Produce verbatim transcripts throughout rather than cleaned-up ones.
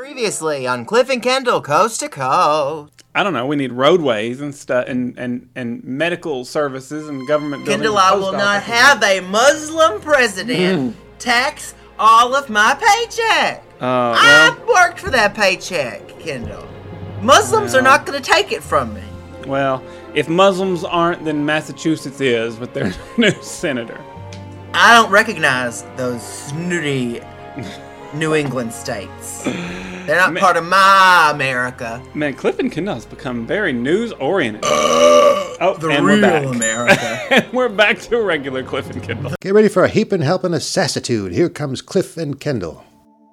Previously on Cliff and Kendall, Coast to Coast. I don't know. We need roadways and stuff, and, and, and medical services and government buildings. Kendall, I will not have a Muslim president tax all of my paycheck. Uh, well, I worked for that paycheck, Kendall. Muslims well, are not going to take it from me. Well, if Muslims aren't, then Massachusetts is with their new senator. I don't recognize those snooty New England states. They're not man, part of my America. Man, Cliff and Kendall has become very news-oriented. oh, the and real we're back. America. And we're back to regular Cliff and Kendall. Get ready for a heaping, helping, sassitude. Here comes Cliff and Kendall.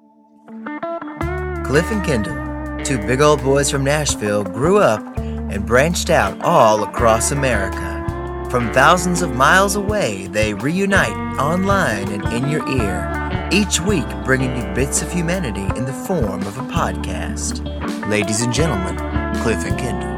Cliff and Kendall, two big old boys from Nashville, grew up and branched out all across America. From thousands of miles away, they reunite online and in your ear, each week bringing you bits of humanity in the form of a podcast. Ladies and gentlemen, Cliff and Kendall.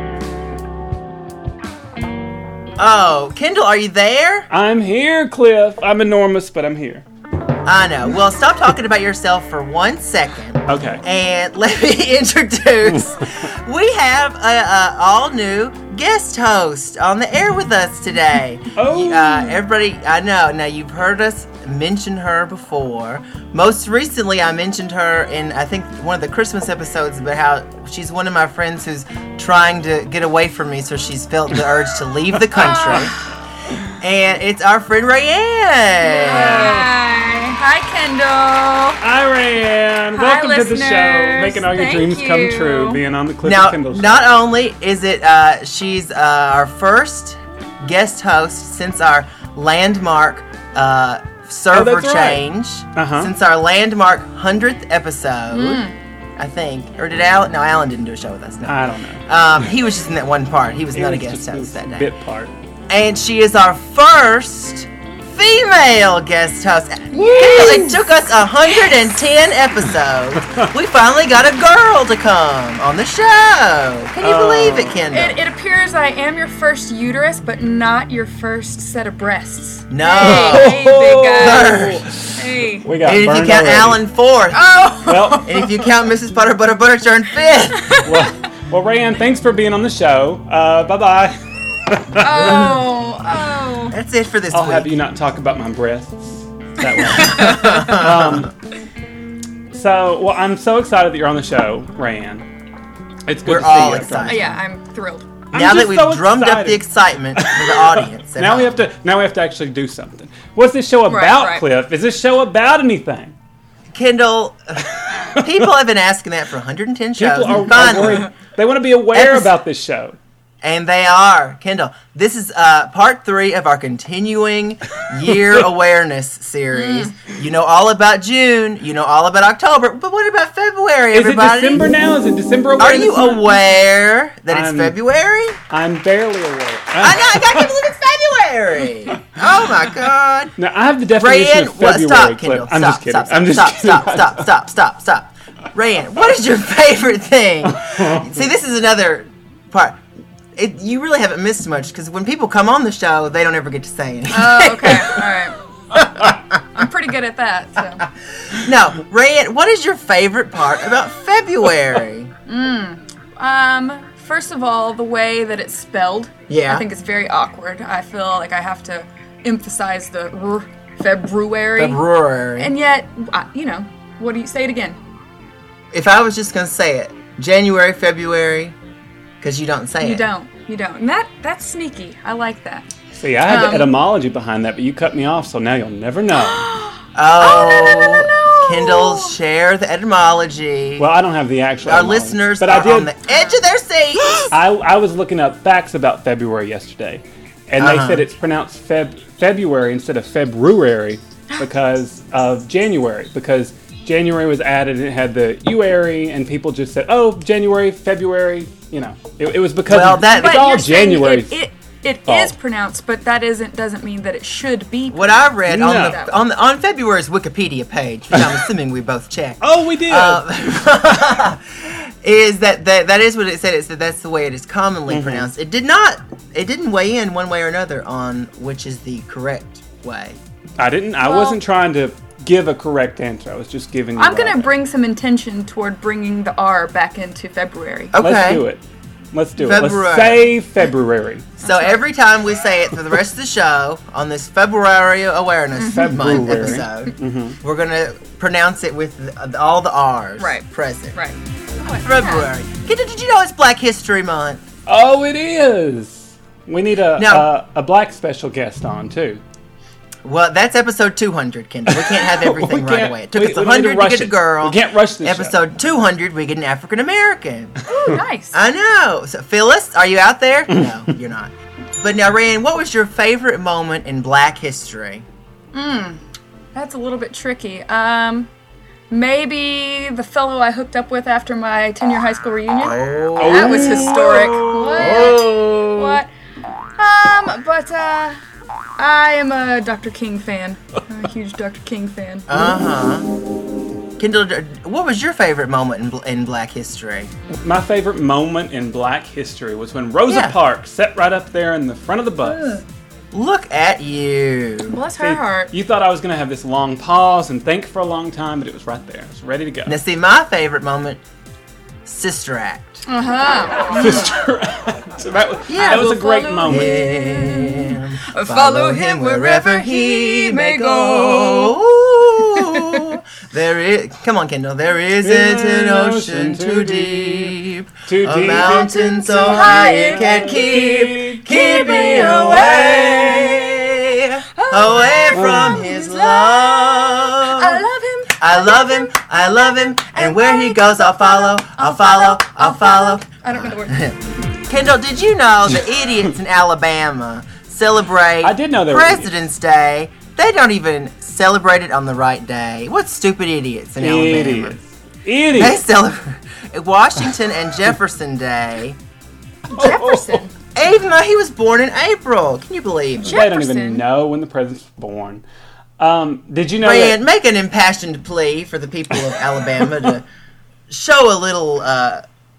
Oh, Kendall, are you there? I'm here, Cliff. I'm enormous, but I'm here. I know. Well, stop talking about yourself for one second. Okay. And let me introduce. We have a, a all-new guest host on the air with us today. Oh. Uh, everybody, I know. Now, you've heard us mention her before. Most recently, I mentioned her in, I think, one of the Christmas episodes about how she's one of my friends who's trying to get away from me, so she's felt the urge to leave the country. And it's our friend Rayanne. Hi. Hi, Kendall. Hi, Rayanne. Hi, Welcome listeners. to the show. Making all your Thank dreams you. come true. Being on the Cliff Now, and Kendall show. not only is it, uh, she's uh, our first guest host since our landmark uh, server Oh, that's right. change. Uh-huh. Since our landmark hundredth episode, Mm. I think. Or did Alan? No, Alan didn't do a show with us. No. I don't know. Um, he was just in that one part. He was It not was a guest just host this that day. bit part. And she is our first female guest host. Kendall, it took us one hundred ten episodes. We finally got a girl to come on the show. Can you Oh. believe it, Kendall? It, it appears I am your first uterus, but not your first set of breasts. No. Hey, hey big guy. Third. Hey. We got And if you burned count already. Alan fourth. Oh. Well, And if you count Missus Butter Butter Butterchurn fifth. well, well, Rayanne, thanks for being on the show. Uh, bye-bye. Oh. Oh. That's it for this I'll week. have you not talk about my breasts that way. um, so, well, I'm so excited that you're on the show, Rayanne. It's good We're to see all you. excited. Oh, yeah, I'm thrilled. I'm now that just we've so drummed up excited. the excitement for the audience. at Now we home. have to. Now we have to actually do something. What's this show Right, about, right. Cliff? Is this show about anything? Kendall, people have been asking that for one hundred ten shows. People are, and are finally, worried. They want to be aware Epis- about this show. And they are. Kendall, this is uh, part three of our continuing year awareness series. You know all about June. You know all about October. But what about February, Is it everybody? December now? Is it December? Are awareness you month? aware that it's I'm- February? I'm barely aware. I know. I can't believe it's February. Oh, my God. Now I have the definition Rayanne, of what, February. stop, Cliff. Kendall. I'm stop, just kidding. Stop, I'm just stop, kidding. stop, stop, stop, stop, stop. Rayanne, what is your favorite thing? See, this is another part. It, you really haven't missed much because when people come on the show, they don't ever get to say anything. Oh, okay. All right. I'm pretty good at that, so. No, Rayanne, what is your favorite part about February? Um, first of all, the way that it's spelled. Yeah. I think it's very awkward. I feel like I have to emphasize the r, February. February. And yet, I- you know, what do you say it again? If I was just going to say it, January, February, because you don't say You it. don't. You don't. And that that's sneaky. I like that. See, I had Um, the etymology behind that, but you cut me off, so now you'll never know. Oh, no, no, no, no. Kendall, share the etymology. Well, I don't have the actual. Our etymology, listeners but are I did. on the edge of their seats. I, I was looking up facts about February yesterday, and they Uh-huh. said it's pronounced Feb February instead of February because of January, because January was added and it had the U-ary, and people just said, oh, January, February, you know. It, it was because Well, that- it's But all you're saying January. It, it, it fault. is pronounced, but that isn't doesn't mean that it should be. What I read on No. the on the, on February's Wikipedia page, which I'm assuming we both checked, oh, we did. uh, is that, that that is what it said. It said that's the way it is commonly Mm-hmm. pronounced. It did not. It didn't weigh in one way or another on which is the correct way. I didn't. I Well- wasn't trying to give a correct answer. I was just giving you I'm gonna that. bring some intention toward bringing the R back into February. Okay. Let's do it. Let's do February. it. Let's say February. So every time we say it for the rest of the show on this February Awareness Month February. episode, we're gonna pronounce it with the, all the R's Right. present. Right. February. Did, did you know it's Black History Month? Oh, it is. We need a Now- a, a black special guest on too. Well, that's episode two hundred, Kendall. We can't have everything We right can't- away. It took we- us we need one hundred to to, rush get a it. girl. We can't rush this show. Episode two hundred, we get an African American. Ooh, nice. I know. So, Phyllis, are you out there? No, you're not. But now, Ryan, what was your favorite moment in Black history? That's a little bit tricky. Um, maybe the fellow I hooked up with after my ten-year high school reunion. Oh. That was historic. What? Oh. What? Um, but uh, I am a Doctor King fan. I'm a huge Doctor King fan. Uh-huh. Kendall, d- what was your favorite moment in, bl- in Black history? My favorite moment in Black history was when Rosa Yeah. Parks sat right up there in the front of the bus. Look at you. Bless her See, heart. You thought I was going to have this long pause and think for a long time, but it was right there. It was ready to go. Now, see, my favorite moment, Sister Act. Uh-huh. Sister Act. So that was, that was a we'll great follow moment. Him, Follow him wherever he may go. Ooh, there is, come on, Kendall. There isn't an ocean too deep, Too a deep. mountain so high it can't keep, keep me away, away from his love. I love him. I love him, I love him, and where he goes, I'll follow, I'll follow, I'll follow. I don't know the word. Kendall, did you know the idiots in Alabama celebrate I did know they were President's Day? They don't even celebrate it on the right day. What stupid idiots in Alabama. Idiots. They Idiots. celebrate Washington and Jefferson Day. Jefferson. Even though he was born in April. Can you believe it? They don't even Jefferson. know when the president's born. Um, did you know Rand, that? make an impassioned plea for the people of Alabama to show a little uh,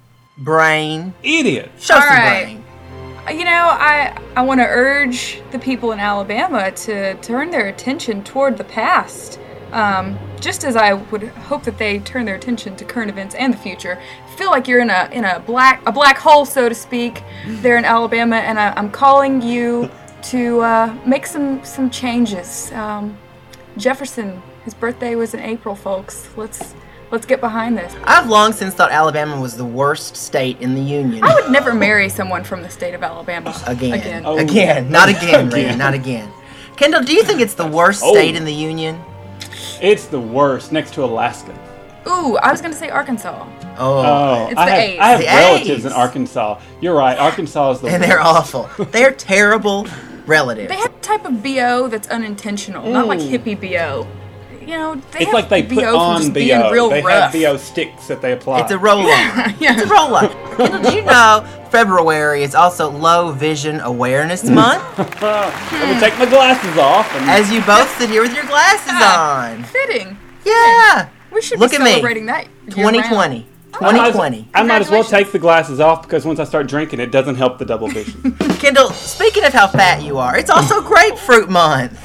brain. Idiots. Show All some right. brain. You know, I I want to urge the people in Alabama to turn their attention toward the past, um, just as I would hope that they turn their attention to current events and the future. I feel like you're in a in a black a black hole, so to speak, there in Alabama, and I, I'm calling you to uh, make some some changes. Um, Jefferson, his birthday was in April, folks. Let's let's get behind this. I've long since thought Alabama was the worst state in the Union. I would never marry someone from the state of Alabama Again. Again. Oh. Again. Not again, Again. Rand. Not again. Kendall, do you think it's the worst Oh. state in the Union? It's the worst, next to Alaska. Ooh, I was gonna say Arkansas. Oh. Oh, It's I the have, A's. I have The relatives A's. in Arkansas. You're right. Arkansas is the And worst. they're awful. They're terrible relatives. They have a type of B O that's unintentional, not like hippie B O. You know, they It's have like they B put O from on just B being O. real They rough. have B O sticks that they apply. It's a roll-on. Yeah. It's a roll-on. Kendall, did you know February is also Low Vision Awareness Month? Let me take my glasses off. And As you both sit here with your glasses Yeah. on. Fitting. Yeah. We should Look be at me. celebrating that. year twenty round. twenty. I might, twenty as, twenty. I might as well Congratulations. take the glasses off because once I start drinking, it doesn't help the double vision. Kendall, speaking of how fat you are, it's also Grapefruit Month.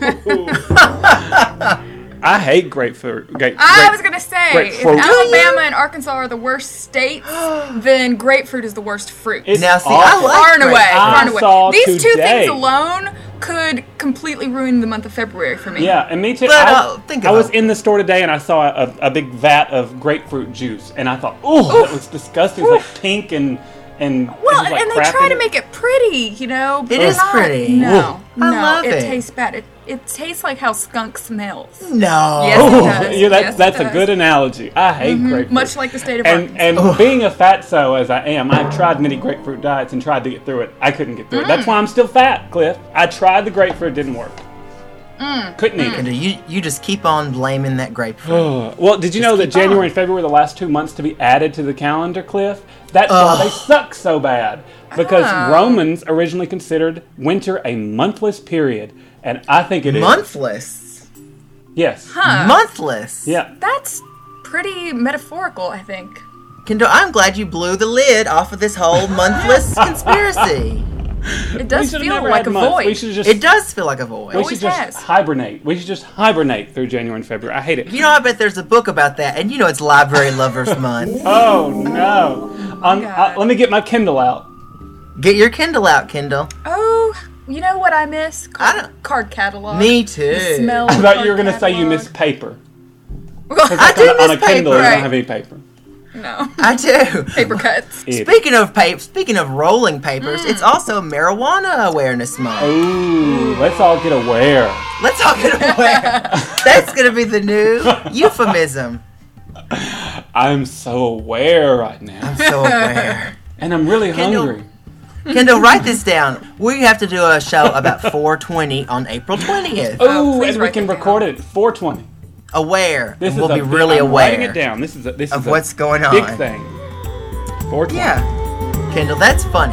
I hate grapefruit. Grape, I grape- was gonna say, if grapefruit. Alabama and Arkansas are the worst states, then grapefruit is the worst fruit. It's Now, see, awful. I like Far and away, grapefruit. far and I saw away. These two today. things alone could completely ruin the month of February for me. Yeah, and me too. But, I, uh, think I was about- in the store today and I saw a, a big vat of grapefruit juice, and I thought, oh, that was disgusting. It's like pink and and it Well, was like and they crap try in to it. make it pretty, you know. but It is not- pretty. No, Ooh. I no, love it, it. tastes bad. It it tastes like how skunk smells. No. Yes, it Oh, does. yeah, that's Yes, it that's a does. good analogy. I hate grapefruit. Much like the state of and Arkansas. and being a fatso as I am, I've tried many grapefruit diets and tried to get through it. I couldn't get through it. Mm. That's why I'm still fat, Cliff. I tried the grapefruit, it didn't work. Mm. Couldn't eat it. Kendall, you, you just keep on blaming that grapefruit. Well, did you know that keep January on. and February were the last two months to be added to the calendar, Cliff? That's why they suck so bad. Because Oh. Romans originally considered winter a monthless period, and I think it is. Monthless. Yes. Monthless. Yeah. That's pretty metaphorical, I think. Kendall, I'm glad you blew the lid off of this whole monthless conspiracy. It We does should have feel never like had a months. void. We should just. It does feel like a void. We always should just has. hibernate. We should just hibernate through January and February. I hate it. You know, I bet there's a book about that, and you know it's Library Lovers Month. Oh no! Um, God. uh, let me get my Kindle out. Get your Kindle out, Kindle. Oh, you know what I miss? I Card, don't- card catalog. Me too. The smell I of thought card you were going to say you catalog. miss paper. I Like do on, a- on miss a Kindle, paper. you don't have any paper. No. I do. Paper cuts. Idiot. Speaking of paper, speaking of rolling papers, it's also Marijuana Awareness Month. Ooh, let's all get aware. Let's all get aware. That's gonna be the new euphemism. I'm so aware right now, I'm so aware. and I'm really Kindle. hungry. Kendall, write this down. We have to do a show about four twenty on April twentieth. Oh, please and we write can that record it at four twenty. Aware. This and we'll is be a, really I'm aware writing it down. This is a, this of is a what's going on. big thing. four twenty. Yeah. Kendall, that's funny.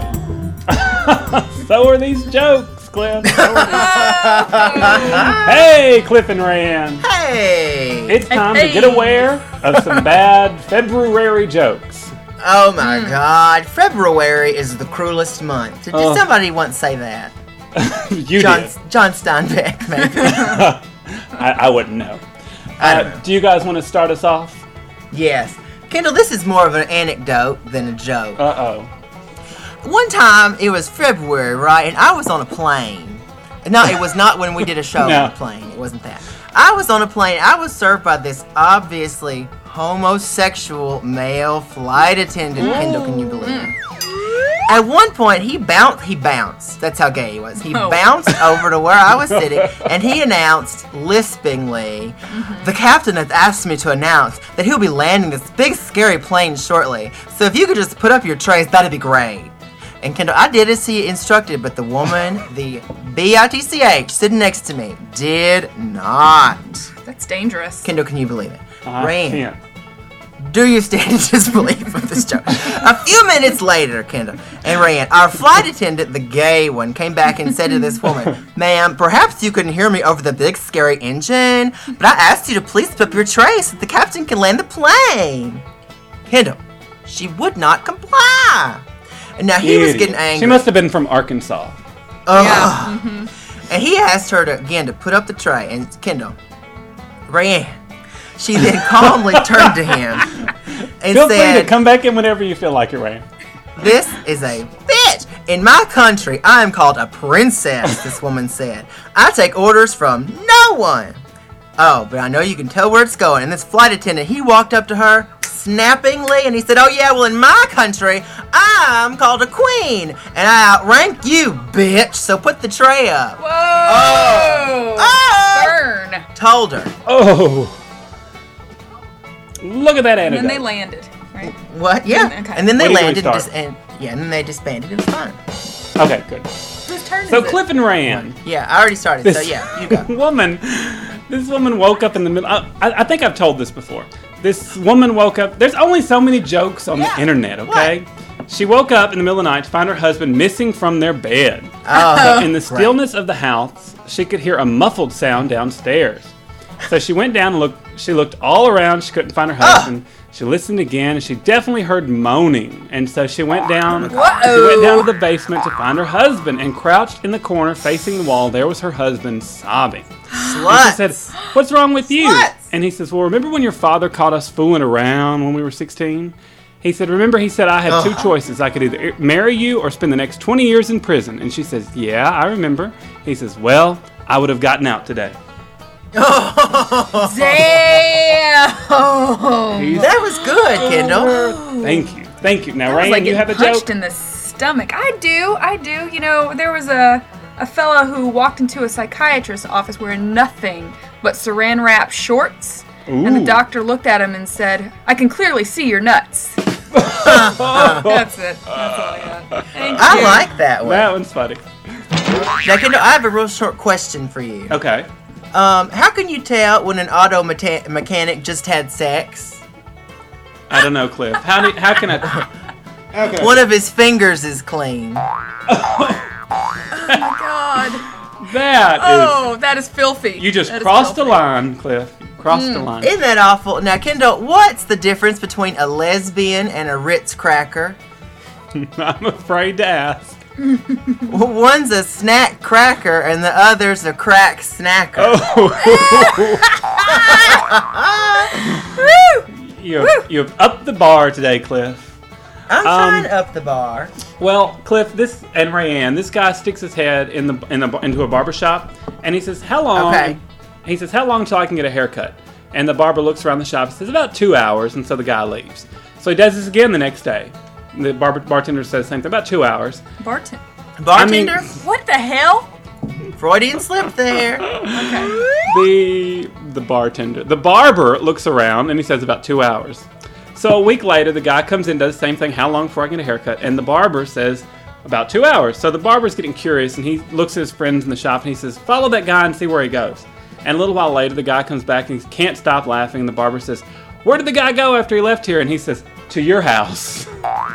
So are these jokes, Cliff. So are these- Hey, Cliff and Rand. Hey. It's time Hey. to get aware of some bad February jokes. Oh my God. February is the cruelest month. Did Oh. somebody once say that? You John, did. John Steinbeck, maybe. I, I wouldn't know. I don't Uh, know. do you guys want to start us off? Yes. Kendall, this is more of an anecdote than a joke. Uh oh. One time, it was February, right? And I was on a plane. No, it was not when we did a show No. on a plane. It wasn't that. I was on a plane. I was served by this obviously homosexual male flight attendant. Kendall, can you believe it? At one point, he bounced. He bounced. That's how gay he was. He Oh. bounced over to where I was sitting, and he announced, lispingly, "The captain has asked me to announce that he'll be landing this big, scary plane shortly. So if you could just put up your trays, that'd be great." And Kendall, I did as he instructed, but the woman, the B I T C H, sitting next to me, did not. That's dangerous. Kendall, can you believe it? I Rand, can't. do you stand in disbelief of this joke? A few minutes later, Kendall and Rand, our flight attendant, the gay one, came back and said to this woman, "Ma'am, perhaps you couldn't hear me over the big scary engine, but I asked you to please put up your tray so the captain can land the plane." Kendall, she would not comply. And now he was Idiot. getting angry. She must have been from Arkansas. Ugh. Yeah. And he asked her to again to put up the tray. And Kendall, Rand, she then calmly turned to him and Feel free to said, come back in whenever you feel like it, Rand. "This is a bitch. In my country, I am called a princess," this woman said. "I take orders from no one." "Oh, but I know you can tell where it's going." And this flight attendant, he walked up to her snappingly and he said, "Oh yeah, well in my country, I'm called a queen and I outrank you, bitch. So put the tray up." Whoa! Oh! Burn! Told her. Oh. Look at that And anecdote. then they landed, right? What? Yeah. Okay. And then they When did we landed and, start? dis- and yeah, and then they disbanded. It was fine. Okay, good. Whose turn So is Cliff and Rand. Yeah, I already started. This So yeah, you go. woman, this woman woke up in the middle. I, I I think I've told this before. This woman woke up. There's only so many jokes on Yeah. the internet, okay? She woke up in the middle of the night to find her husband missing from their bed. Oh, In the stillness of the house, she could hear a muffled sound downstairs. So she went down and looked. She looked all around. She couldn't find her husband. She listened again, and she definitely heard moaning. And so she went down. She went down to the basement to find her husband, and crouched in the corner facing the wall. There was her husband sobbing. Sluts. She said, "What's wrong with you?" Sluts. And he says, "Well, remember when your father caught us fooling around when we were sixteen? He said, "Remember, he said I had two choices. I could either marry you or spend the next twenty years in prison." And she says, "Yeah, I remember." He says, "Well, I would have gotten out today." Damn! He's- That was good, Kendall. Thank you. Thank you. Now, That was Rain, like you getting have a punched joke? in the stomach. I do, I do. You know, there was a a fella who walked into a psychiatrist's office wearing nothing but saran wrap shorts, and the Ooh. doctor looked at him and said, "I can clearly see your nuts." That's it. That's all I got. Thank I you. like that one. That one's funny. Now, Kendall, I have a real short question for you. Okay. Um, how can you tell when an auto meta- mechanic just had sex? I don't know, Cliff. How do, how can I? Okay. One of his fingers is clean. God. That is. Oh, that is filthy. You just That is crossed the filthy. line, Cliff. Crossed the line. Isn't that awful? Now, Kendall, what's the difference between a lesbian and a Ritz cracker? I'm afraid to ask. One's a snack cracker and the other's a crack snacker. Oh. you have, you have upped the bar today, Cliff. I'm Um, trying to up the bar. Well, Cliff, this and Rayanne, this guy sticks his head in the in a, into a barber shop, and he says, "How long?" Okay. He says, "How long till I can get a haircut?" And the barber looks around the shop and says, "About two hours." And so the guy leaves. So he does this again the next day. The barber, bartender says the same thing, about two hours. Barton. Bartender? I mean- What the hell? Freudian slip there. Okay. The the bartender, the barber looks around and he says about two hours. So a week later, the guy comes in, does the same thing. How long before I get a haircut? And the barber says about two hours. So the barber's getting curious and he looks at his friends in the shop and he says, "Follow that guy and see where he goes." And a little while later, the guy comes back and he can't stop laughing. And the barber says, "Where did the guy go after he left here?" And he says, "To your house."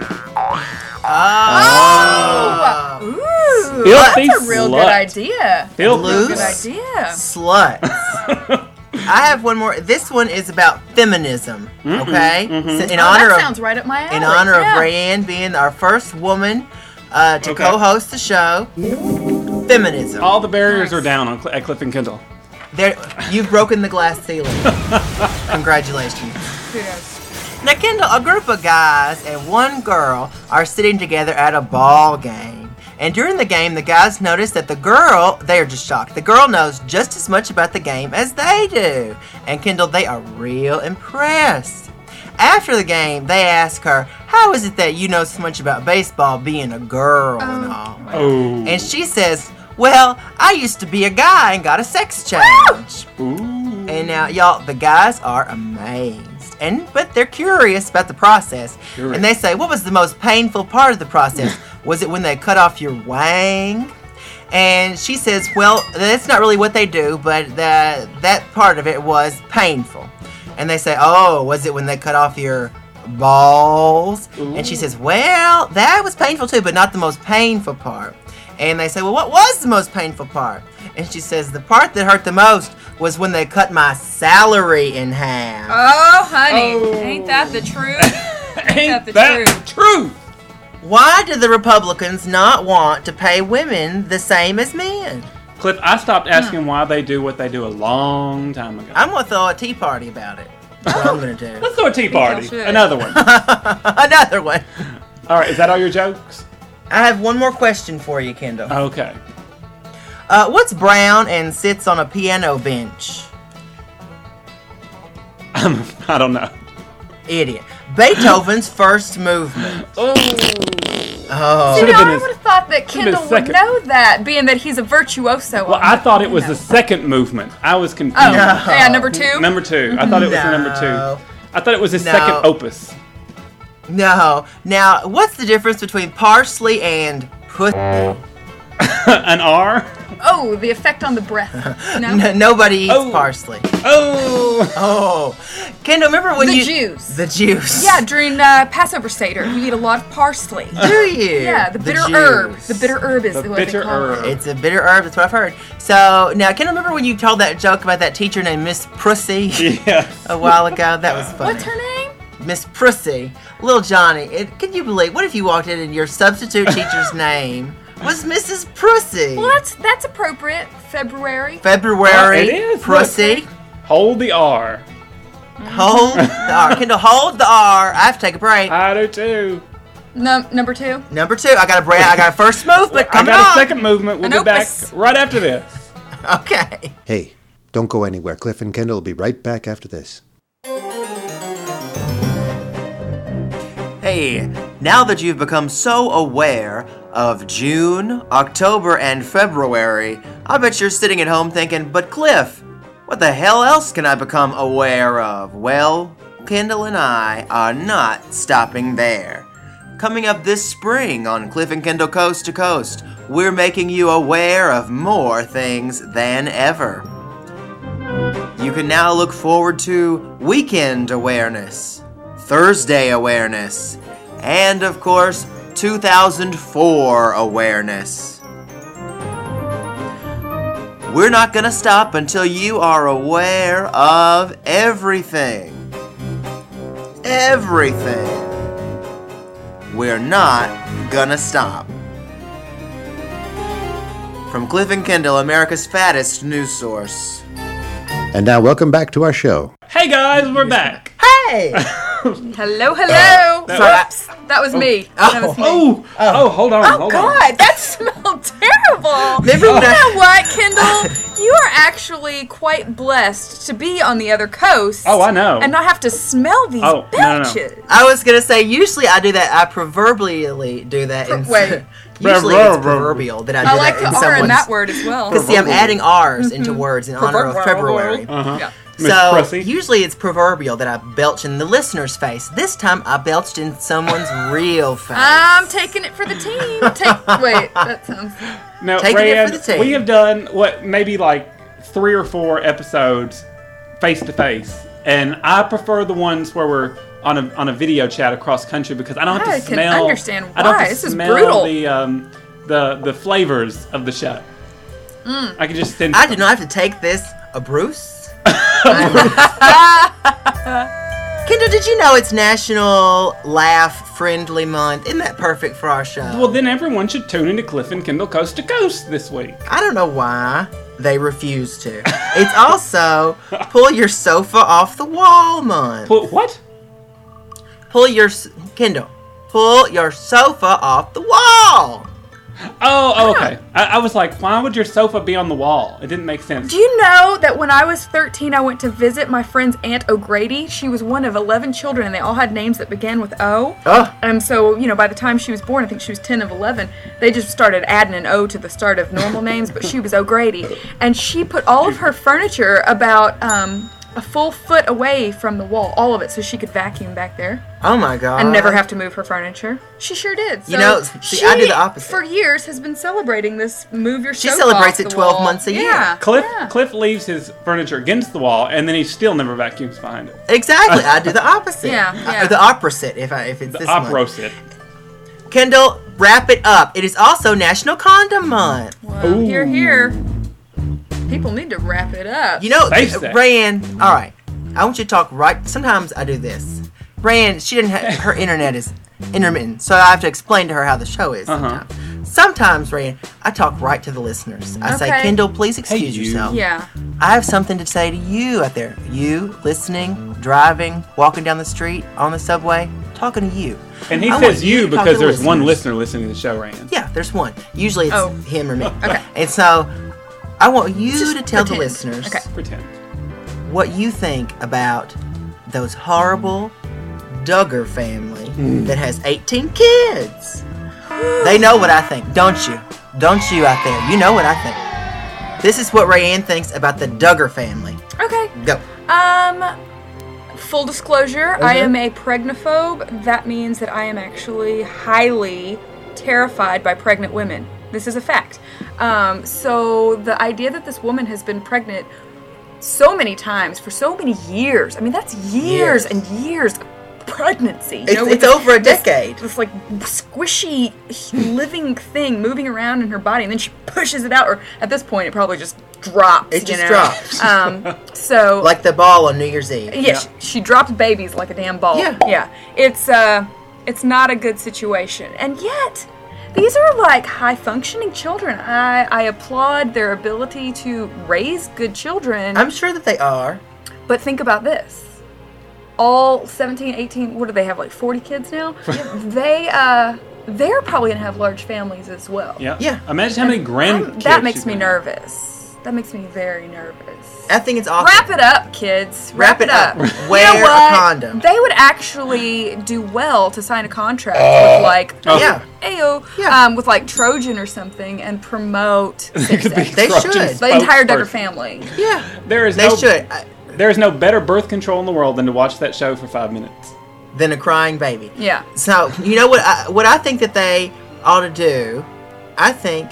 Oh. Ooh, Filthy that's a real slut. good idea. Filthy Loose Good idea. Slut. I have one more. This one is about feminism. Okay? So in Oh, honor that of sounds right up my alley. in honor yeah. of Rayanne being our first woman uh, to Okay. co-host the show, feminism. All the barriers Nice. are down on Cl- at Cliff and Kendall. There, you've broken the glass ceiling. Congratulations. Kudos. Now, Kendall, a group of guys and one girl are sitting together at a ball game. And during the game, the guys notice that the girl, they are just shocked. The girl knows just as much about the game as they do. And Kendall, they are real impressed. After the game, they ask her, "How is it that you know so much about baseball being a girl and all?" Oh. And she says, "Well, I used to be a guy and got a sex change." Ooh. And now, y'all, the guys are amazed. And but they're curious about the process. Curious. And they say, "What was the most painful part of the process? Was it when they cut off your wang?" And she says, "Well, that's not really what they do, but the, that part of it was painful." And they say, "Oh, was it when they cut off your balls?" And she says, "Well, that was painful too, but not the most painful part." And they say, "Well, what was the most painful part?" And she says, "The part that hurt the most was when they cut my salary in half." Oh, honey. Oh. Ain't that the truth? Ain't the that truth? truth? Why do the Republicans not want to pay women the same as men? Cliff, I stopped asking why they do what they do a long time ago. I'm going to throw a tea party about it. That's what I'm going to do. Let's throw a tea party. should. Another one. Another one. All right, is that all your jokes? I have one more question for you, Kendall. Okay. Uh, what's brown and sits on a piano bench? Um, I don't know. Idiot. Beethoven's first movement. Oh. Oh. You Should've know, been I his- would have thought that should've been Kendall his would second. know that, being that he's a virtuoso. Well, on I thought it was piano. the second movement. I was confused. Oh, No. yeah, number two. Number two. I thought it was the number No. two. I thought it was his No. second opus. No. Now, what's the difference between parsley and pussy? An R? Oh, the effect on the breath. No. N- nobody eats Oh. parsley. Oh! Oh. Kendall, remember when The you... juice. The juice. Yeah, during uh, Passover Seder, you eat a lot of parsley. Do you? Yeah, the bitter herb. juice. The bitter herb is The what bitter they call herb. it. It's a bitter herb, that's what I've heard. So, now, can you remember when you told that joke about that teacher named Miss Prissy Yes. a while ago? That was funny. What's her name? Miss Prissy. Little Johnny. It, can you believe, what if you walked in and your substitute teacher's name was Missus Prissy? Well, that's that's appropriate. February. February. Oh, it is. Prissy. Hold the R. Hold the R. Kendall, hold the R. I have to take a break. I do too. Num- number two. Number two, I got a break. I got a first movement I coming got on. a second movement. We'll An be back opus. right after this. Okay. Hey, don't go anywhere. Cliff and Kendall will be right back after this. Hey, now that you've become so aware of June, October, and February, I bet you're sitting at home thinking, but Cliff, what the hell else can I become aware of? Well, Kendall and I are not stopping there. Coming up this spring on Cliff and Kendall Coast to Coast, we're making you aware of more things than ever. You can now look forward to weekend awareness, Thursday awareness, and of course, two thousand four awareness. We're not gonna stop until you are aware of everything. Everything. We're not gonna stop. From Cliff and Kendall, America's fattest news source. And now, welcome back to our show. Hey guys, we're back. Hey! Hello, hello. that Whoops, that was me. That was me. Oh, oh, hold on, Oh hold God, that smelled terrible. Remember You when I- know what, Kendall? You are actually quite blessed to be on the other coast. Oh, I know. And not have to smell these Oh, no, no, no. belches. I was gonna say, usually I do that, I proverbially do that in... Wait. Usually it's proverbial that I do I like that the in R in someone's... that word as well. Because see, I'm adding R's into words in honor of February. Uh-huh. Yeah. Miss So, Pressy. usually it's proverbial that I belch in the listener's face. This time, I belched in someone's real face. I'm taking it for the team. Take, wait, that sounds... Now, Taking it Rand, for the team. we have done what maybe like three or four episodes face to face, and I prefer the ones where we're on a on a video chat across country because I don't have to I can smell. understand I don't have why. to This is smell brutal. the um the the flavors of the show. Mm. I can just send. I do not have to take this a Bruce. Kendall, did you know it's National Laugh Friendly Month? Isn't that perfect for our show? Well, then everyone should tune into Cliff and Kendall Coast to Coast this week. I don't know why they refuse to. It's also Pull Your Sofa Off the Wall month. Put what? Pull your... s- Kendall, pull your sofa off the wall. Oh, oh okay. I, I was like, why would your sofa be on the wall? It didn't make sense. Do you know that when I was thirteen, I went to visit my friend's Aunt O'Grady? She was one of eleven children, and they all had names that began with O. Oh. And so, you know, by the time she was born, I think she was ten of eleven, they just started adding an O to the start of normal names, but she was O'Grady. And she put all of her furniture about um, a full foot away from the wall, all of it, so she could vacuum back there Oh my god. and never have to move her furniture. She sure did. So You know, see, she, I do the opposite. For years, has been celebrating this move your She sofa celebrates off it the twelve wall. months a year. Yeah. Cliff yeah. Cliff leaves his furniture against the wall, and then he still never vacuums behind it. Exactly. I do the opposite. Yeah, Uh, yeah. Or the opposite, if I if it's The this month. opposite. Kendall, wrap it up. It is also National Condom Month. Well, Ooh. here, here. People need to wrap it up. You know, Face that. Rayanne, all right. I want you to talk right. Sometimes I do this. Rayanne, she didn't have, her internet is intermittent, so I have to explain to her how the show is Uh-huh. sometimes. Sometimes, Rayanne, I talk right to the listeners. I say, Okay. Kendall, please excuse you. yourself. Yeah. I have something to say to you out there. You, listening, driving, walking down the street, on the subway, talking to you. And he I says want you to talk because to there's one listeners. listener listening to the show, Rand. Yeah, there's one. Usually it's Oh. him or me. Okay. And so, I want you Just to tell the pretend. listeners Okay. Pretend. what you think about those horrible Duggar family Hmm. that has eighteen kids. They know what I think, don't you? Don't you out there? You know what I think. This is what Rayanne thinks about the Duggar family. Okay. Go. Um, full disclosure, I Uh-huh. am a pregnophobe. That means that I am actually highly terrified by pregnant women. This is a fact. Um, so the idea that this woman has been pregnant so many times for so many years, I mean, that's years Years. and years of pregnancy. You It's- know, with it's this- over a this- decade. This, like squishy living thing moving around in her body, and then she pushes it out, or at this point it probably just drops. It you just know? drops. Um, so Like the ball on New Year's Eve. yeah, she, she drops babies like a damn ball. Yeah. yeah. It's uh, it's not a good situation, and yet these are like high functioning children. I I applaud their ability to raise good children. I'm sure that they are. But think about this. All seventeen, eighteen, what do they have, like forty kids now? they, uh, they're probably going to have large families as well. Yeah. Yeah. Imagine how many Um, grandkids. that makes she's me gonna have. nervous. That makes me very nervous. I think it's awesome. Wrap it up, kids. Wrap Wrap, it it up. up. Wear you know a what? condom. They would actually do well to sign a contract with like, Oh. Yeah. Ayo, Yeah. um, with like Trojan or something, and promote Could be sex They Trojan should. the entire Duggar spokesperson. family. Yeah. There is They no, should. I- There is no better birth control in the world than to watch that show for five minutes. Than a crying baby. Yeah. So, you know what I, what I think that they ought to do? I think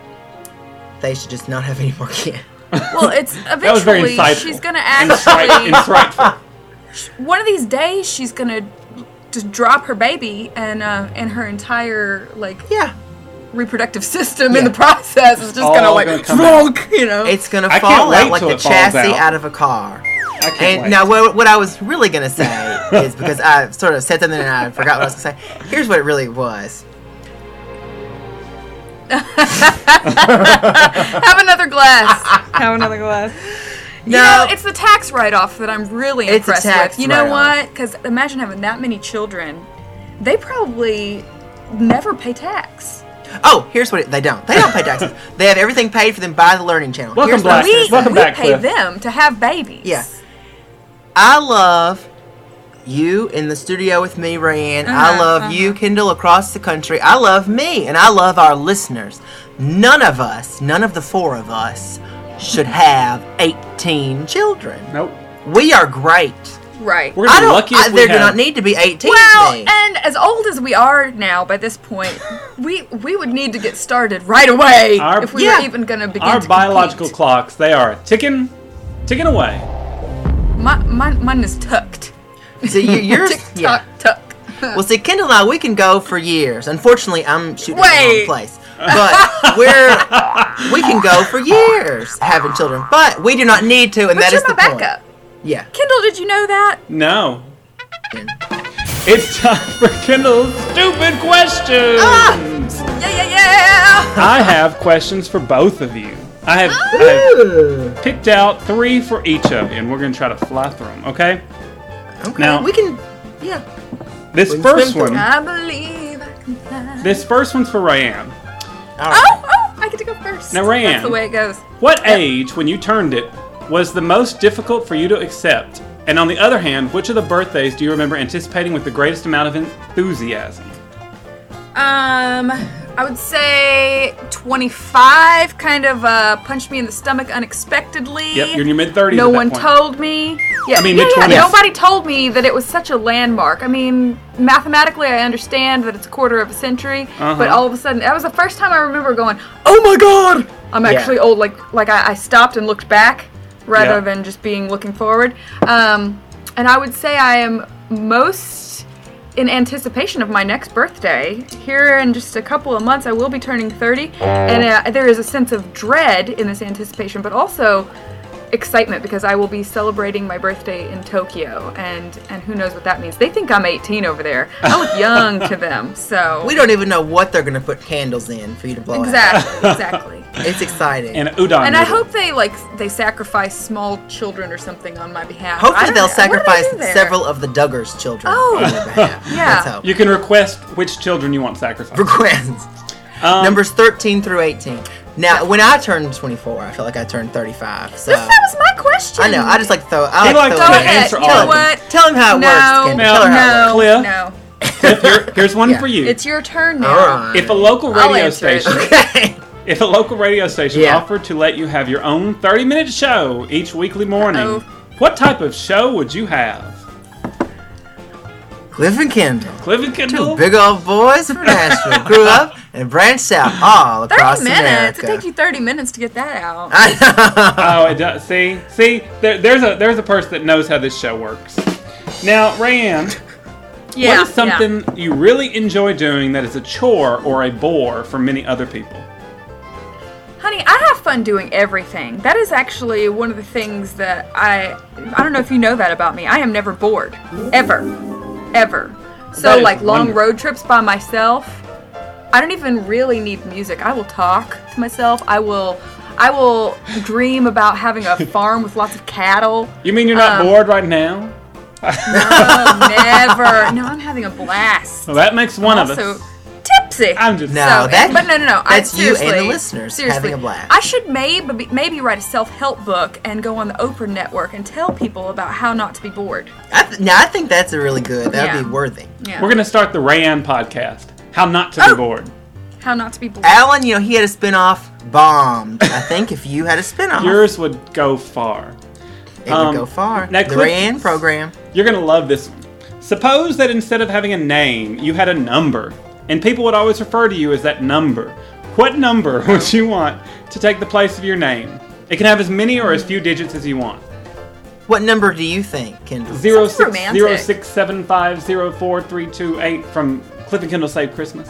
they should just not have any more kids. Well, it's eventually That was very insightful. she's gonna Insight- actually insightful. one of these days she's gonna just drop her baby, and uh, and her entire like Yeah. reproductive system Yeah. in the process is just All gonna like gonna come flunk, you know. It's going to I can't fall wait out like till the it falls chassis out. out of a car. I can't And wait. now, what, what I was really going to say is because I sort of said something and I forgot what I was going to say. Here's what it really was. Have another glass. Have another glass. You No. know, it's the tax write-off that I'm really It's a impressed tax with. You know write-off. what? Because imagine having that many children. They probably never pay tax. Oh, here's what it, they don't. They don't pay taxes. They have everything paid for them by the Learning Channel. Welcome, Here's what I- Blasters. We, Welcome we back, pay Cliff. them to have babies. Yeah. I love you in the studio with me, Rayanne. I Uh-huh, love you, Kendall, across the country. I love me, and I love our listeners. None of us, none of the four of us, should have eighteen children. Nope. We are great. Right. We're I gonna be don't. lucky I, if we there have. do not need to be eighteen. Well, of me. and as old as we are now by this point, we we would need to get started right away Our- if we yeah. were even going to begin Our to biological compete. clocks, they are ticking, ticking away. My, mine, mine is tucked. See, you, you're Tick yeah. tock tuck. Well, see, Kendall and I, we can go for years. Unfortunately, I'm shooting in the Wait. wrong place. But we're we can go for years having children, but we do not need to, and But that you're is my the point. backup. Yeah. Kendall, did you know that? No. It's time for Kendall's stupid questions. Ah! Yeah, yeah, yeah. I have questions for both of you. I have, I have picked out three for each of you, and we're going to try to fly through them, okay? Okay. Now- we can. Yeah. This We can first spin through one, I believe I can fly. this first one's for Rayanne. All right. Oh, oh, I get to go first. Now, Rayanne. That's the way it goes. What age, when you turned it, was the most difficult for you to accept? And on the other hand, which of the birthdays do you remember anticipating with the greatest amount of enthusiasm? Um, I would say twenty-five kind of uh, punched me in the stomach unexpectedly. Yep, you're in your mid-thirties No at that one point. told me. Yeah, I mean, yeah, yeah, mid-twenties. nobody told me that it was such a landmark. I mean, mathematically, I understand that it's a quarter of a century, Uh-huh. but all of a sudden, that was the first time I remember going, "Oh my God!" I'm Yeah. actually old. Like, like I, I stopped and looked back rather Yeah. than just being looking forward. Um, and I would say I am most in anticipation of my next birthday. Here in just a couple of months, I will be turning thirty, and uh, there is a sense of dread in this anticipation, but also excitement because I will be celebrating my birthday in Tokyo, and and who knows what that means. They think I'm eighteen over there. I look young to them, so We don't even know what they're gonna put candles in for you to blow out. exactly, exactly. It's exciting. And udon And I noodle. hope they like they sacrifice small children or something on my behalf. I Hopefully don't they'll know. What do they sacrifice do there? several of the Duggars children. Oh. on your behalf. Yeah. Let's hope. You can request which children you want sacrificed. Requests. Um, Numbers thirteen through eighteen. Now, when I turned twenty-four, I feel like I turned thirty-five. So That was my question. I know. I just like to throw. I He like likes to throw to it in. answer You all know of them. what? Tell him how it No. works, Kendall. Now- Tell her how it No, Cliff? no. Cliff, here- here's one Yeah. for you. It's your turn now. works. All right. If a local I'll radio answer it. station, Okay. if a local radio station Yeah. offered to let you have your own thirty-minute show each weekly morning, Uh-oh. what type of show would you have? Cliff and Kendall, Cliff and Kendall? two big old boys from Nashville, grew up and branched out all across Thirty minutes. America. It takes you thirty minutes to get that out. I know. Oh, it does. See, see, there, there's a there's a person that knows how this show works. Now, Rayanne, Yeah. what is something you really enjoy doing that is a chore or a bore for many other people? Honey, I have fun doing everything. That is actually one of the things that I I don't know if you know that about me. I am never bored. Ever. Ever. So That is like long wonderful. road trips by myself, I don't even really need music. I will talk to myself. I will I will dream about having a farm with lots of cattle. You mean you're not Um, bored right now? No, never. No, I'm having a blast. Well, that makes one of Also us. tipsy. I'm just No, So, that- but no, no, no. that's I, you and the seriously- listeners seriously, having a blast. I should maybe maybe write a self-help book and go on the Oprah Network and tell people about how not to be bored. I th- now I think that's a really good. That would Yeah. be worthy. Yeah. We're gonna start the Rayanne podcast. How not to Oh. be bored. How not to be bored. Alan, you know he had a spin-off bombed. I think if you had a spin-off, Yours would go far. it um, would go far. now The Cliff- Rayanne program. You're gonna love this one. Suppose that instead of having a name, you had a number, and people would always refer to you as that number. What number would you want to take the place of your name? It can have as many or as few digits as you want. What number do you think, Kendall? Zero six romantic. zero six seven five zero four three two eight from Cliff and Kendall Save Christmas.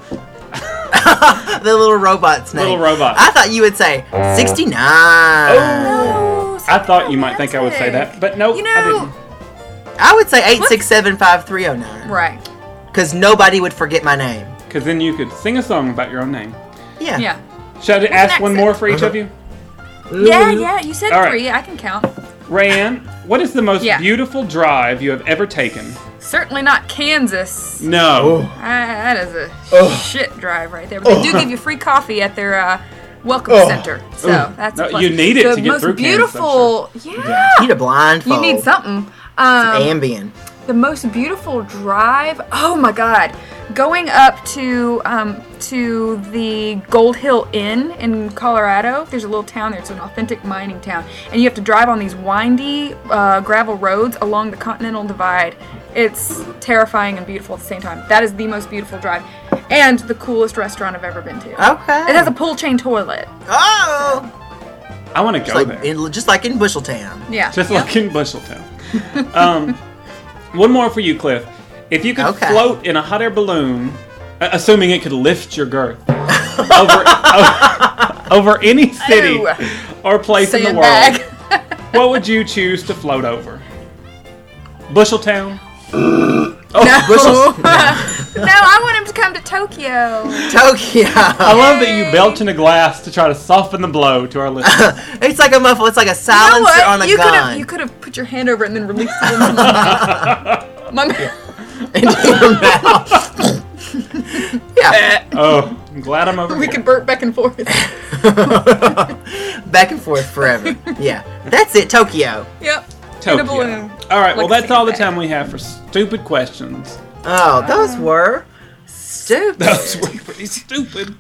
The little robot's name. Little robot. I thought you would say sixty-nine. No, I thought you might think I would say that, but nope, You I know, didn't. I would say eight six seven five three zero nine. right. Because nobody would forget my name. Because then you could sing a song about your own name. Yeah. Yeah. Should I ask one accent. more for each of you? Yeah, yeah. You said All right. three. I can count. Rayanne, what is the most Yeah. beautiful drive you have ever taken? Certainly not Kansas. No. Uh, that is a shit drive right there. But they do give you free coffee at their uh, welcome center. So that's No, a plus. you need it the to get most through Kansas, I'm beautiful. Yeah. Need a blindfold. You need something. Um, Ambien. the most beautiful drive. Oh my God, going up to um, to the Gold Hill Inn in Colorado. There's a little town there. It's an authentic mining town, and you have to drive on these windy uh, gravel roads along the Continental Divide. It's terrifying and beautiful at the same time. That is the most beautiful drive, and the coolest restaurant I've ever been to. Okay. It has a pull chain toilet. Oh. I want to Just go like, there. in, just like in Busheltown. Yeah. Just Yep. like in Busheltown. um, one more for you, Cliff. If you could Okay. float in a hot air balloon, uh, assuming it could lift your girth, over, over, over any city Ew. or place in the Sandbag. world, what would you choose to float over? Busheltown? Bushel. No, I want him to come to Tokyo. Tokyo. I love that you belch in a glass to try to soften the blow to our listeners. It's like a muffle. It's like a You know silencer what? on a you could gun. have you could have put your hand over it and then released it into my mouth. My mouth. Into your mouth. Yeah. Oh, I'm glad I'm over We here. could burp back and forth. Back and forth forever. Yeah. That's it. Tokyo. Yep. Tokyo. In a balloon. All right, well, Like a that's all the sandbag. time we have for stupid questions. Oh, those were stupid. Those were pretty stupid.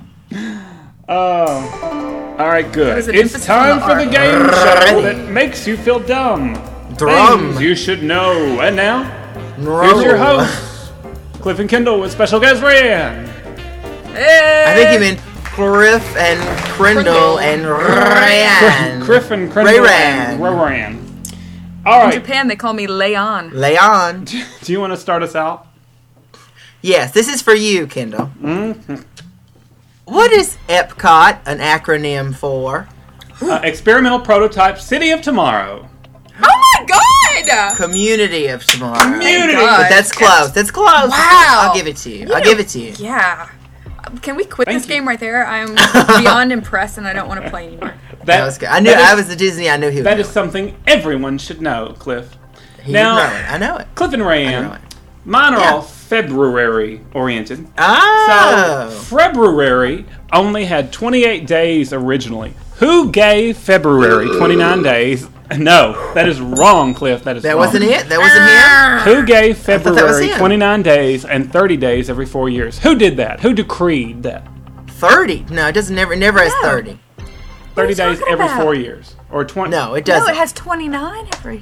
Oh. All right, good. was an It's emphasis time on for the the game R. show Ready. that makes you feel dumb. Drum. Things you should know. And now, Roll. here's your host, Cliff and Kendall, with special guest Rayanne. Hey. I think you meant Cliff and Crindle Crindle. and Ryan. Griff and Crindle and Rayran. Rayan. All In right. Japan, they call me Leon. Leon. Do you want to start us out? Yes, this is for you, Kendall. Mm-hmm. What is EPCOT an acronym for? Uh, experimental prototype City of Tomorrow. Oh my God! Community of Tomorrow. Community. God. But that's close. That's close. Wow. I'll give it to you. I'll give it to you. Yeah. Can we quit Thank this you. game right there? I'm beyond impressed and I don't want to play anymore. That was good. I knew that is- I was a Disney. I knew he would That know is something everyone should know, Cliff. it. He now- would know it. I know it. Cliff and I know Rayanne, it. mine are Yeah. all February oriented. Oh. So, February only had twenty-eight days originally. Who gave February twenty-nine days? No, that is wrong, Cliff. That is that wrong. wasn't it. That wasn't him. Who gave thought that was February him. twenty-nine days and thirty days every four years? Who did that? Who decreed that? Thirty. No, it doesn't. Never. Never has No. thirty. thirty you days talking every about? four years. Or twenty. No, it No, doesn't. it has twenty-nine every.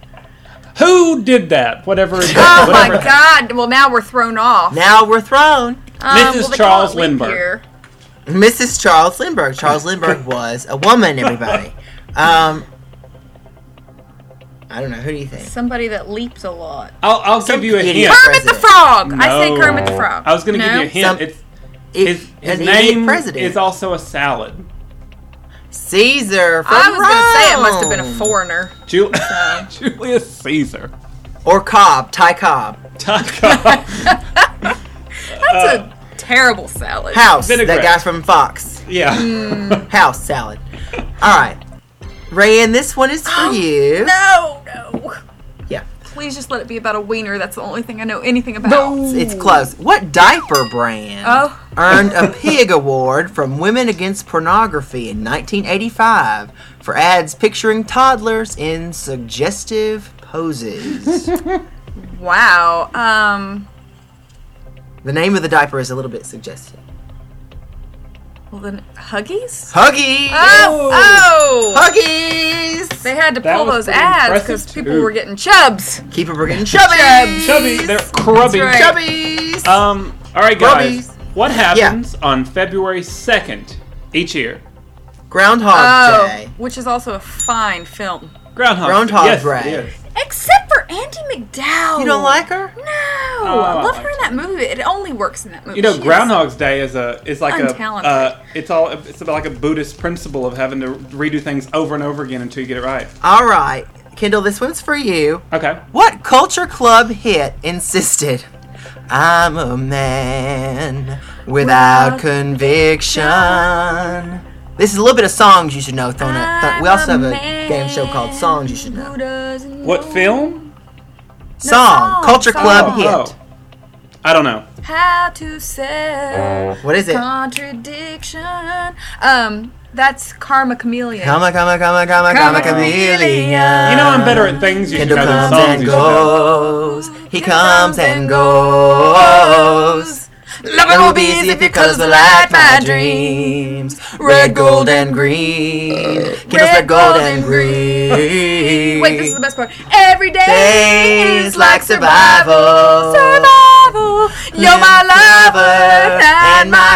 Who did that? Whatever it is. Oh my whatever. God! Well, now we're thrown off. Now we're thrown. Um, Missus well, they Charles call it leap Lindbergh. year. Missus Charles Lindbergh. Charles Lindbergh was a woman. Everybody. Um. I don't know. Who do you think? Somebody that leaps a lot. I'll, I'll give you a idiot. hint. Kermit the President. Frog. I say No. Kermit the Frog. I was going to give No? you a hint. Some- it's, It- his his an idiot name president. is also a salad. Caesar from I was gonna say it must have Rome. been a foreigner. Ju- Julius Caesar. Or Cobb. Ty Cobb. Taco. That's a terrible salad. House. Vinaigrette. That guy from Fox. Yeah. House salad. All right. Rayanne, this one is for you. No, no. Yeah. Please just let it be about a wiener. That's the only thing I know anything about. No. It's close. What diaper brand Oh. earned a Pig Award from Women Against Pornography in nineteen eighty-five for ads picturing toddlers in suggestive poses? Wow. Um. The name of the diaper is a little bit suggestive. Well then, Huggies. Huggies! Oh, oh. Huggies! They had to That pull was those pretty ads impressive, because people too. were getting chubs. Keep it, we're getting chubby! Chubby. They're crubby. right. Chubbies! Um. All right, guys. Grubbies. What happens on February second each year? Groundhog Oh, Day. which is also a fine film. Groundhog. Groundhog yes, Day. it is. Except for Andy McDowell. You don't like her? No, Oh, I I love like her in that movie. It only works in that movie. You know, She is- Groundhog's Day is a is like a Untalented. uh, it's all it's about like a Buddhist principle of having to redo things over and over again until you get it right. All right. Kendall, this one's for you. Okay. What culture club hit insisted I'm a man without conviction. This is a little bit of songs you should know. Thrown up. Th- we also have a game show called Songs You Should Know. What film? Song. song, Culture song. Club hit. Oh. I don't know. How to say What is it? contradiction. Um, that's Karma Chameleon. Come on, come on, come on, come on, come on, chameleon. You know I'm better at things you should Kendall know than comes songs and you should know. goes. He comes and goes. Loving will be easy because the light my dreams. Red, gold, and green. Kendall's red, gold, and green. Wait, this is the best part. Every day Day is is like like survival. survival. Survival. You're my lover and my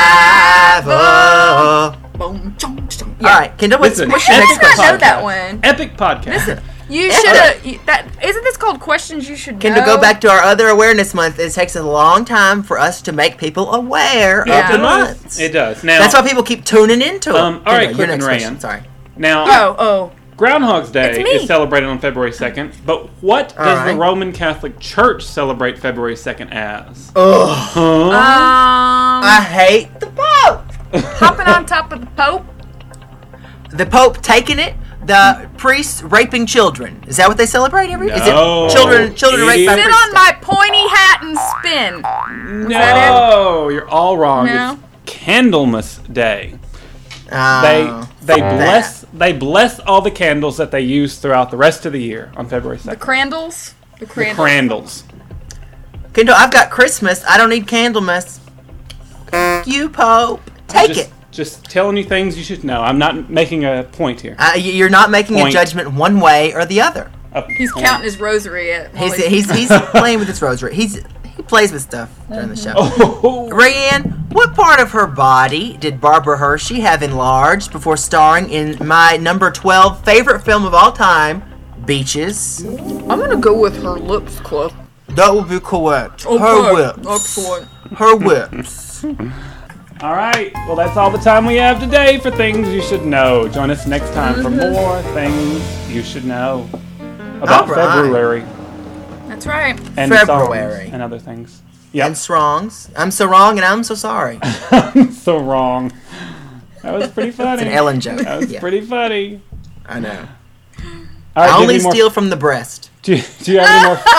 rival. Boom, chong, chong. All right, Kendall, what's, Listen, what's your I next did not question? know that one. Epic podcast. You should have. That isn't this called questions you should Kendall, know? go back to our other awareness month. It takes a long time for us to make people aware Yeah. of the months. It does. Now, That's why people keep tuning into it. Um, all right, Kendall, Cliff your and next Rand. question. Sorry. now Oh, oh. Groundhog's Day It's me. is celebrated on February second, but what All does right. the Roman Catholic Church celebrate February second as? Ugh. Huh? Um, I hate the Pope. hopping on top of the Pope. The Pope taking it. The priests raping children. Is that what they celebrate every? Is No. it children? Children raped by Idiot. Sit priests? on my pointy hat and spin. No, you're all wrong. No? It's Candlemas Day. Oh, They they fuck bless that. they bless all the candles that they use throughout the rest of the year on February The second. Crandalls. The The Crandalls. Crandalls. Kendall, I've got Christmas. I don't need Candlemas. You Pope, take just, it. Just telling you things you should know. I'm not making a point here. Uh, y- you're not making Point. a judgment one way or the other. A He's point. counting his rosary at. while He's he's he's playing with his rosary. He's he plays with stuff during the show. Oh, Rayanne, what part of her body did Barbara Hershey have enlarged before starring in my number twelve favorite film of all time, Beaches? I'm gonna go with her lips, Cliff. That would be correct. Her Okay. whips. Excellent. Her whips. all right. Well, that's all the time we have today for things you should know. Join us next time for more things you should know about All right. February That's right. and February. songs and other things. Yep. And Strongs. I'm so wrong and I'm so sorry. So wrong. That was pretty funny. It's an Ellen joke. That was Yeah, pretty funny. I know. All right, I do you only have any more- steal from the breast. Do you, do you have any more?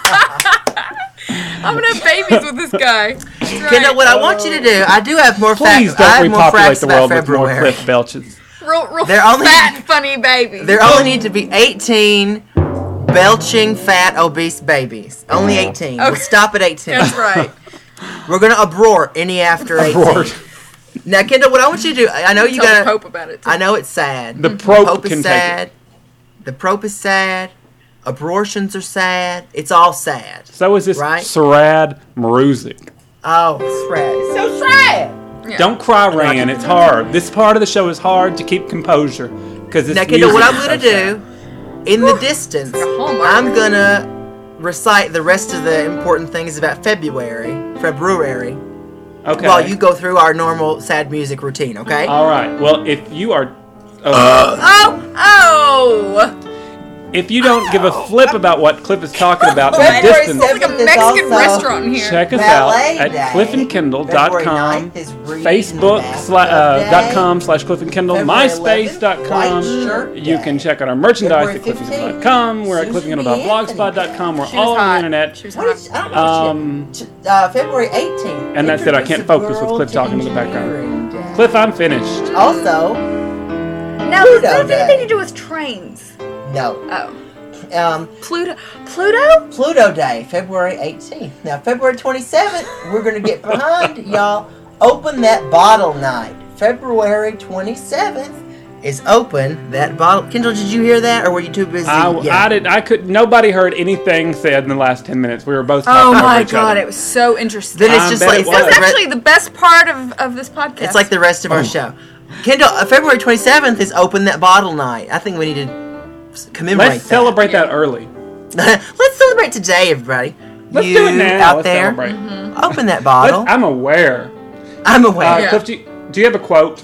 I'm gonna have babies with this guy. That's right. Kendall, what I want you to do, I do have more Please facts. I don't have more repopulate facts the about world with more February. Cliff Belches. real, real They're only- fat and funny babies. There only need to be eighteen belching, fat, obese babies. Only eighteen. We'll Okay. stop at eighteen. That's right. We're gonna abort any after eighteen. Abort. Now, Kendall, what I want you to do, I I know you Tell the gotta. Pope about it. Too. I know it's sad. The Pope Pope can is take sad. it. The Pope is sad. Abortions are sad. It's all sad. So is this Right. Sarad Maruzik. Oh, it's sad. It's so sad. Yeah. Don't cry, Ryan. It's hard. This part of the show is hard to keep composure because it's Now, Kendall, what music I'm is so gonna sad. do, in the distance, like a Hallmark. I'm gonna recite the rest of the important things about February, February, Okay. while you go through our normal sad music routine. Okay? All right. Well, if you are, oh, Uh. Oh, oh! if you don't give a flip about what Cliff is talking about in the February distance, It's like a It's Mexican also- restaurant in here. check us Ballet out at Day. cliff and kindle dot February com, ninth is Reading Facebook Bathtub sla- uh, Day. dot com slash Cliff and Kindle, February MySpace dot com. eleventh, White Shirt You Day. can check out our merchandise February at cliff and kindle dot com. We're at Susan cliff and kindle dot blogspot dot com. We're She was all over the hot. internet. She was What hot. is, I don't know what Um, she did. Uh, February eighteenth. and that's it, I can't Introduce a focus with girl Cliff to talking in the background. engineering day. Cliff, I'm finished. Also, Now, Pluto does that have Day. anything to do with trains? no. Oh, Um, Pluto. Pluto? Pluto Day, February eighteenth. Now, February twenty-seventh, we're going to get behind y'all. Open that bottle night. February twenty-seventh is open that bottle. Kendall, did you hear that, or were you too busy? I, Yeah. I did. I could. Nobody heard anything said in the last ten minutes. We were both Oh talking over my each god, other. it was so interesting. Then it's I just bet like it it's was. like That's the re- actually the best part of, of this podcast. it's like the rest of Oh. our show. Kendall, uh, February twenty-seventh is open that bottle night. I think we need to s- commemorate Let's celebrate that early. that. Let's celebrate today, everybody. Let's you do it now. out Let's there, celebrate. open that Let's, bottle. I'm aware. I'm aware. Uh, Yeah. Cliff, do you, do you have a quote?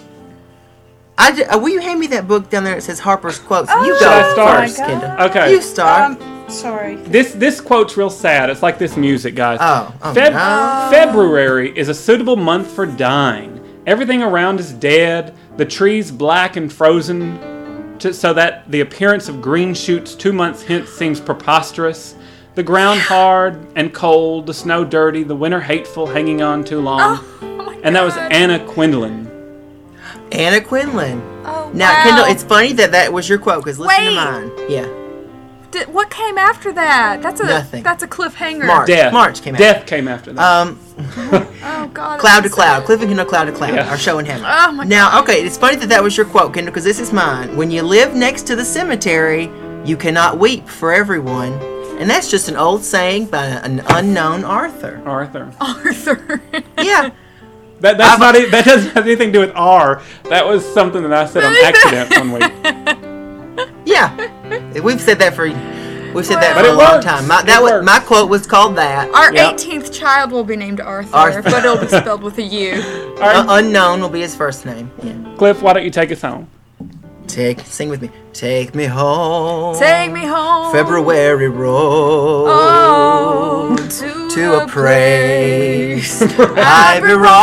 I d- uh, will you hand me that book down there that says Harper's Quotes? Oh, you Should go I start? first, Kendall. Okay. You start. Um, Sorry. This this quote's real sad. It's like this music, guys. Oh, oh Feb- no. February is a suitable month for dying. Everything around is dead. The trees black and frozen, to, so that the appearance of green shoots two months hence seems preposterous. The ground hard and cold, the snow dirty, the winter hateful, hanging on too long. Oh, oh my and that was God. Anna Quindlen. Anna Quindlen. Oh, Now, wow. Kendall, it's funny that that was your quote, because listen Wait. to mine. Yeah. Did, what came after that? That's a Nothing. That's a cliffhanger. March. Death. March came Death after. came after that. Um, Oh God. Cloud to it's Cloud. sad. Cliff and Kendall, Cloud to Cloud. Yeah. Our show and Hamlet. Oh my Now, God. okay, it's funny that that was your quote, Kendall, because this is mine. When you live next to the cemetery, you cannot weep for everyone. And that's just an old saying by an unknown Arthur. Arthur. Arthur. Yeah. That that's I've- not e- that doesn't have anything to do with R. That was something that I said on accident one week. Yeah. We've said that for we've said that But for it a long works. time. My, It that was, works. my quote was called that. Our Yep. eighteenth child will be named Arthur, Arthur. but it'll be spelled with a U. All right, Uh, unknown will be his first name. Yeah. Cliff, why don't you take us home? Take sing with me. Take me home. Take me home. February road. Oh, to, to a the place place I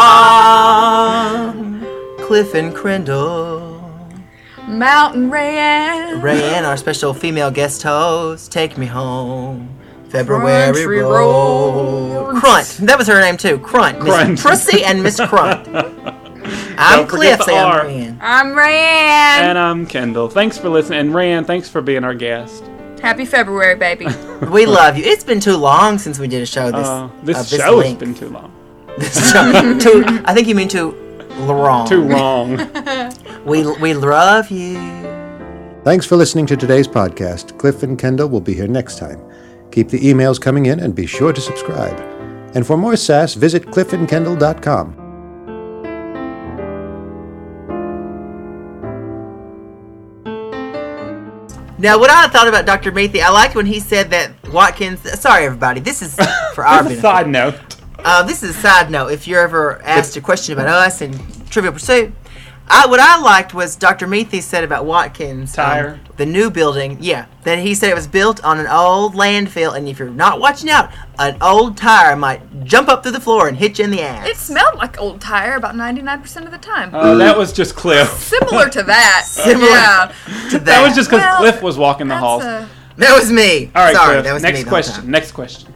belong. Cliff and Crindle. Mountain Rayanne. Rayanne, our special female guest host. Take me home. February Country road. roads. Crunt. That was her name too. Crunt. Crunt. Miss Prissy and Miss Crunt. I'm Don't forget Cliff. the Say I'm R. Rayanne. I'm Rayanne. And I'm Kendall. Thanks for listening. And Rand, thanks for being our guest. Happy February, baby. We love you. It's been too long since we did a show this. Uh, this of show has length. been too long. This show, too, I think you mean too long. Too wrong. We we love you. Thanks for listening to today's podcast. Cliff and Kendall will be here next time. Keep the emails coming in and be sure to subscribe. And for more sass, visit cliff and kendall dot com. Now, what I thought about Doctor Mathy, I liked when he said that Watkins. Sorry, everybody. This is for our As a benefit. side note. Uh, this is a side note. If you're ever asked a question about us and Trivial Pursuit, I, what I liked was Doctor Methy said about Watkins. um, Tire. the new building, yeah. That he said it was built on an old landfill, and if you're not watching out, an old tire might jump up through the floor and hit you in the ass. It smelled like old tire about ninety-nine percent of the time. Uh, that was just Cliff. Similar to that. Similar Yeah. to that. That was just because Well, Cliff was walking the That's halls. a... That was me. All right, Sorry, Cliff. that was Next me the whole question. time. Next question.